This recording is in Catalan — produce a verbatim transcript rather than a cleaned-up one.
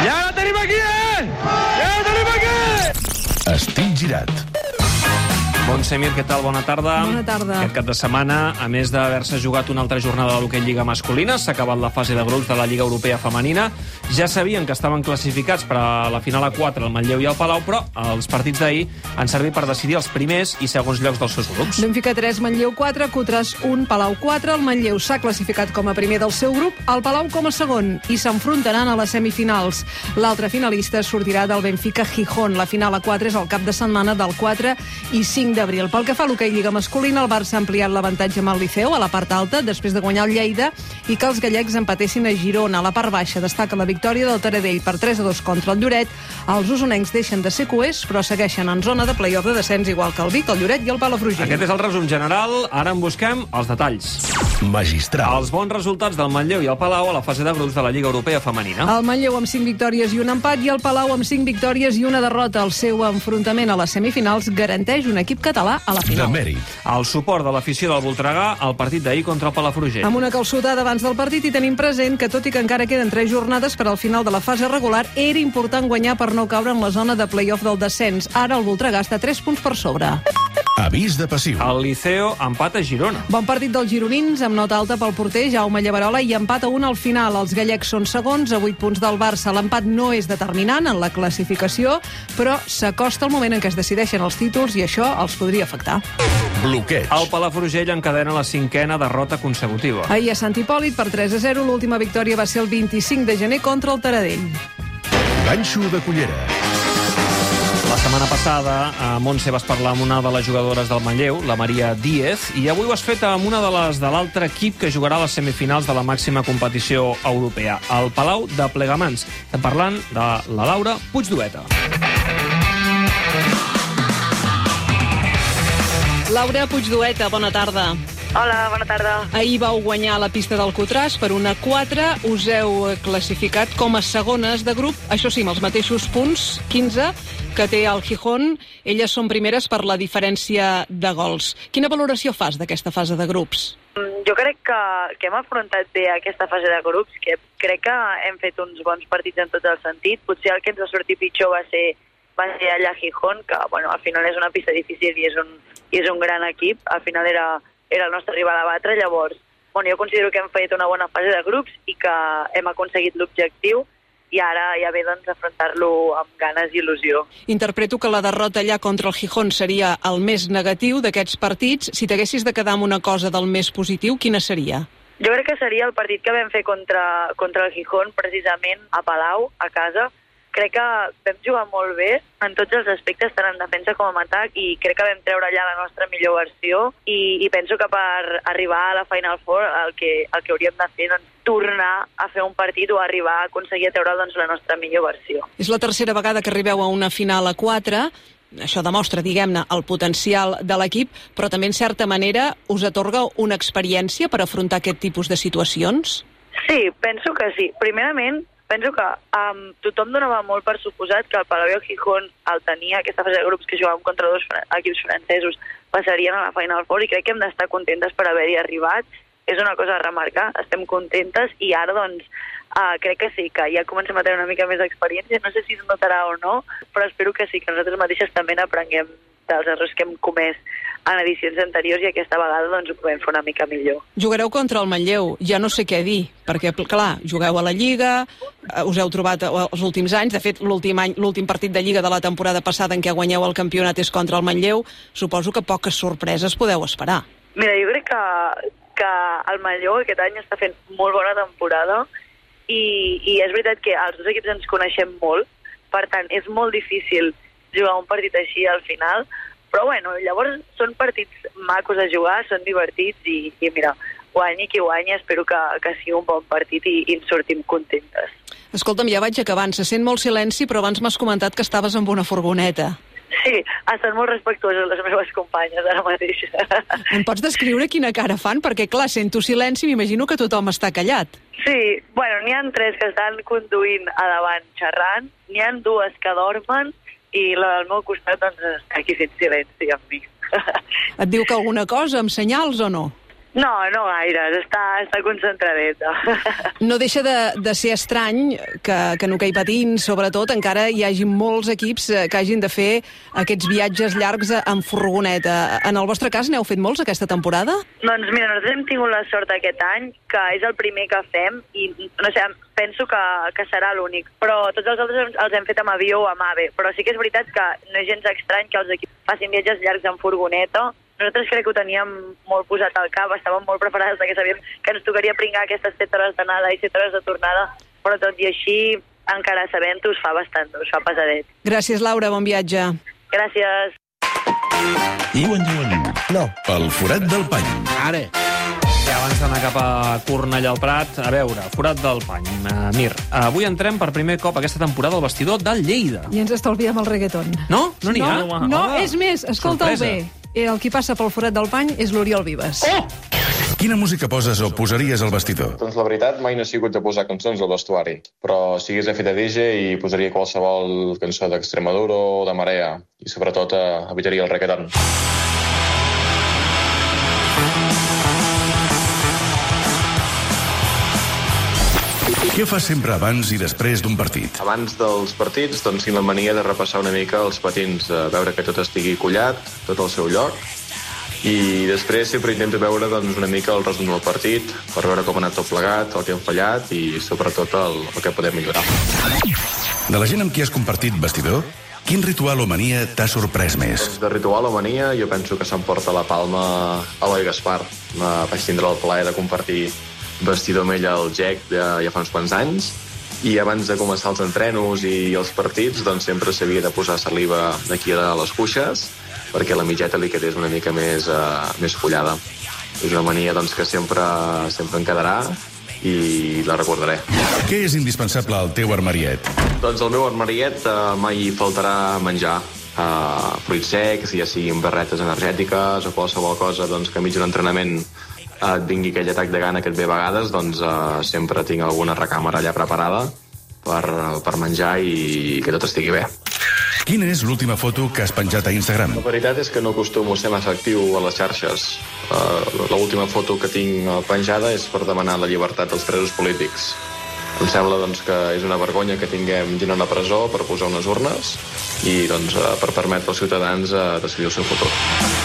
Ja la tenim aquí, eh? Ja la tenim aquí! Estic girat. Montse Mir, què tal? Bona tarda. Bona tarda. Aquest cap de setmana, a més d'haver-se jugat una altra jornada de l'hoquei Lliga masculina, s'ha acabat la fase de grups de la Lliga Europea femenina. Ja sabien que estaven classificats per a la final a quatre, el Manlleu i el Palau, però els partits d'ahir han servit per decidir els primers i segons llocs dels seus grups. Benfica tres, Manlleu quatre, Cotres un, Palau quatre. El Manlleu s'ha classificat com a primer del seu grup, el Palau com a segon, i s'enfrontaran a les semifinals. L'altre finalista sortirà del Benfica Gijón. La final a quatre és el cap de setmana del quatre i cinc d'abril. Pel que fa a l'hoquei Lliga masculina, el Barça ha ampliat l'avantatge amb el Liceu a la part alta, després de guanyar el Lleida, i que els gallecs empatessin a Girona. A la part baixa destaca la victòria del Taradell per tres a dos contra el Lloret. Els usonencs deixen de ser coers, però segueixen en zona de play-off de descens, igual que el Vic, el Lloret i el Palafrugell. Aquest és el resum general. Ara en busquem els detalls. Magistral. Els bons resultats del Manlleu i el Palau a la fase de grups de la Lliga Europea femenina. El Manlleu amb cinc victòries i un empat i el Palau amb cinc victòries i una derrota. El seu enfrontament a les semifinals garanteix un equip català a la De final. mèrit. El suport de l'afició del Voltregà al partit d'ahir contra el Palafrugell. Amb una calçotada abans del partit i tenim present que, tot i que encara queden tres jornades per al final de la fase regular, era important guanyar per no caure en la zona de play-off del descens. Ara el Voltregà està tres punts per sobre. Avís de passiu. El Liceo empata a Girona. Bon partit dels gironins, amb nota alta pel porter Jaume Llaverola, i empat a un al final. Els gallecs són segons, a vuit punts del Barça. L'empat no és determinant en la classificació, però s'acosta el moment en què es decideixen els títols i això els podria afectar. Bloqueig. El Palafrugell encadena la cinquena derrota consecutiva. Ahir a Sant Hipòlit, per tres a zero, l'última victòria va ser el vint-i-cinc de gener contra el Taradell. Ganxo de cullera. La setmana passada, a Montse, vas parlar amb una de les jugadores del Manlleu, la Maria Díez, i avui ho has fet amb una de les de l'altre equip que jugarà a les semifinals de la màxima competició europea, el Palau de Plegamans. Estem parlant de la Laura Puigdueta. Laura Puigdueta, bona tarda. Hola, bona tarda. Ahir vau guanyar la pista del Cotràs per una quatre, us heu classificat com a segones de grup, això sí, amb els mateixos punts, quinze, que té el Gijón. Elles són primeres per la diferència de gols. Quina valoració fas d'aquesta fase de grups? Jo crec que, que hem afrontat bé aquesta fase de grups, que crec que hem fet uns bons partits en tot el sentit. Potser el que ens va sortir pitjor va ser, va ser allà a Gijón, que bueno, al final és una pista difícil i és un, i és un gran equip. Al final era... era el nostre rival a batre, llavors bueno, jo considero que hem fet una bona fase de grups i que hem aconseguit l'objectiu i ara ja ve doncs afrontar-lo amb ganes i il·lusió. Interpreto que la derrota allà contra el Gijón seria el més negatiu d'aquests partits. Si t'haguessis de quedar amb una cosa del més positiu, quina seria? Jo crec que seria el partit que vam fer contra, contra el Gijón, precisament a Palau, a casa. Crec que vam jugar molt bé en tots els aspectes, tant en defensa com en atac, i crec que vam treure allà la nostra millor versió i, i penso que per arribar a la Final Four el que, el que hauríem de fer és doncs, tornar a fer un partit o arribar a aconseguir treure doncs, la nostra millor versió. És la tercera vegada que arribeu a una final a quatre. Això demostra, diguem-ne, el potencial de l'equip, però també, en certa manera, us atorga una experiència per afrontar aquest tipus de situacions? Sí, penso que sí. Primerament, penso que um, tothom donava molt per suposat que el Palau i el Gijón el tenia, aquesta fase de grups que jugàvem contra dos equips francesos, passarien a la Final Four i crec que hem d'estar contentes per haver-hi arribat. És una cosa a remarcar, estem contentes i ara doncs uh, crec que sí, que ja comencem a tenir una mica més d'experiència. No sé si es notarà o no, però espero que sí, que nosaltres mateixes també n'aprenguem dels errors que hem comès en edicions anteriors i aquesta vegada doncs ho podem fer una mica millor. Jugareu contra el Manlleu, ja no sé què dir, perquè, clar, jugueu a la Lliga, us heu trobat els últims anys, de fet, l'últim any, l'últim partit de Lliga de la temporada passada en què guanyeu el campionat és contra el Manlleu, suposo que poques sorpreses podeu esperar. Mira, jo crec que, que el Manlleu aquest any està fent molt bona temporada i, i és veritat que els dos equips ens coneixem molt, per tant, és molt difícil jugar un partit així al final, però bueno, llavors són partits macos a jugar, són divertits i, i mira, guanyi qui guanyi, espero que, que sigui un bon partit i, i ens sortim contentes. Escolta'm, ja vaig acabant, se sent molt silenci, però abans m'has comentat que estaves amb una furgoneta. Sí, estan molt respectuoses les meves companyes ara mateix. Em pots descriure quina cara fan? Perquè, clar, sento silenci, m'imagino que tothom està callat. Sí, bueno, n'hi ha tres que estan conduint a davant xerrant, n'hi ha dues que dormen i la del meu costat doncs està aquí fent silenci amb mi. Et diu que alguna cosa, amb senyals o no? No, no gaire, està, està concentradeta. No deixa de, de ser estrany que, que en hoquei patins, sobretot, encara hi hagi molts equips que hagin de fer aquests viatges llargs amb furgoneta. En el vostre cas, n'heu fet molts aquesta temporada? Doncs mira, nosaltres hem tingut la sort aquest any, que és el primer que fem, i no sé, penso que, que serà l'únic. Però tots els altres els hem fet amb avió o amb AVE. Però sí que és veritat que no és gens estrany que els equips facin viatges llargs en furgoneta. Nosaltres crec que ho teníem molt posat al cap, estàvem molt preparats perquè sabíem que ens tocaria pringar aquestes set hores d'anada i set hores de tornada, però tot i així, encara sabent-ho, us fa bastant, us fa pesadet. Gràcies, Laura, bon viatge. Gràcies. Iwan Iwan. No. El forat del pany. Ara. I abans d'anar cap a Cornellà al Prat, a veure, forat del pany. Uh, Mir, avui entrem per primer cop aquesta temporada al vestidor del Lleida. I ens estalviem el reggaeton. No? No n'hi ha? No, no, és més, escolta'l Sorpresa. bé. El qui passa pel forat del pany és l'Oriol Vives. Oh! Quina música poses o posaries al vestidor? Doncs la veritat, mai no he sigut de posar cançons al vestuari, però si hagués de fer de D J i posaria qualsevol cançó d'Extremadura o de Marea, i sobretot eh, evitaria el reggaeton. Què fas sempre abans i després d'un partit? Abans dels partits, doncs, tinc la mania de repassar una mica els patins, de veure que tot estigui collat, tot al seu lloc, i després sempre intento veure doncs, una mica el resum del partit, per veure com ha anat tot plegat, el que hem fallat i sobretot el, el que podem millorar. De la gent amb qui has compartit vestidor, quin ritual o mania t'ha sorprès més? De ritual o mania, jo penso que s'emporta la palma Eloi Gaspar. Vaig tindre el plaer de compartir vestidor amb ella al G E C ja, ja fa uns quants anys, i abans de començar els entrenos i els partits doncs sempre s'havia de posar saliva aquí a les cuixes perquè la mitjeta li quedés una mica més, uh, més follada. És una mania doncs, que sempre, sempre em quedarà i la recordaré. Què és indispensable al teu armariet? Doncs al meu armariet uh, mai faltarà menjar. Uh, fruits secs, ja siguin barretes energètiques o qualsevol cosa doncs, que enmig d'un entrenament et vingui aquell atac de gana que et ve a vegades, doncs uh, sempre tinc alguna recàmera allà preparada per, per menjar i que tot estigui bé. Quina és l'última foto que has penjat a Instagram? La veritat és que no acostumo a ser massa actiu a les xarxes. Uh, L'última foto que tinc penjada és per demanar la llibertat dels presos polítics. Em sembla doncs, que és una vergonya que tinguem gent a la presó per posar unes urnes i doncs, uh, per permetre als ciutadans uh, decidir el seu futur.